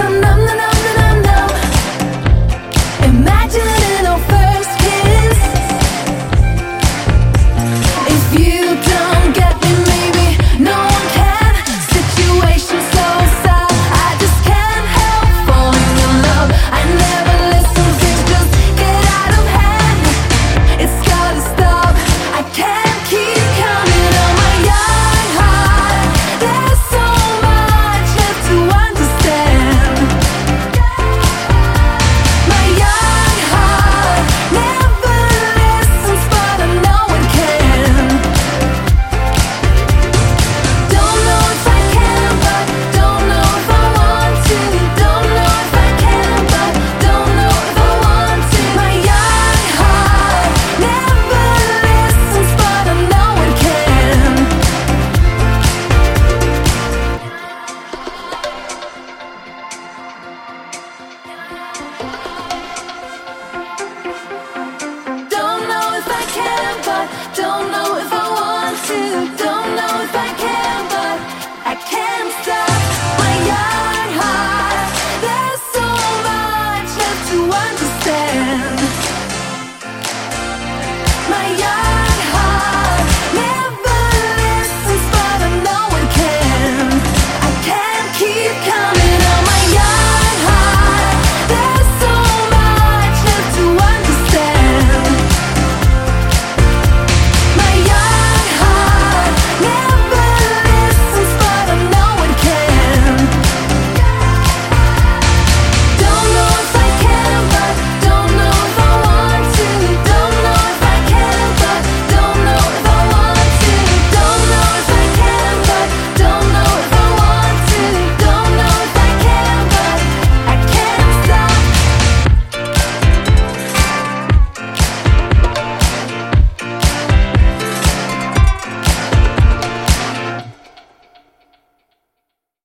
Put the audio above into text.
so numb, numb, numb, numb, numb. Imagining our first kiss. If you don't get me, maybe no one can. Situation so sad, I just can't help falling in love. I never listen, things just get out of hand. It's gotta stop, I can't keep counting on my young heart. There's so much left to understand. My young heart never listens, but I know it can. Don't know if I can, but don't know if I want to. Don't know if I can, but don't know if I want to. My young heart never listens, but I know it can. Don't know if I can, but don't know if I want to.